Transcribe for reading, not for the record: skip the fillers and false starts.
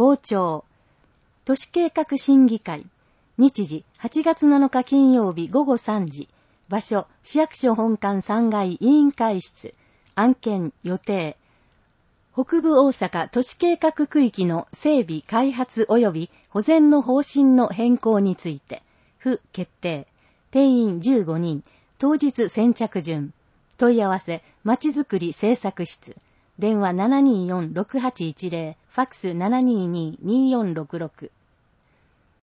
傍聴。都市計画審議会。日時、8月7日金曜日午後3時。場所、市役所本館3階委員会室。案件、予定。北部大阪都市計画区域の整備開発及び保全の方針の変更について、不決定。定員15人。当日先着順。問い合わせ、まちづくり政策室。電話 724-6810、ファックス 722-2466。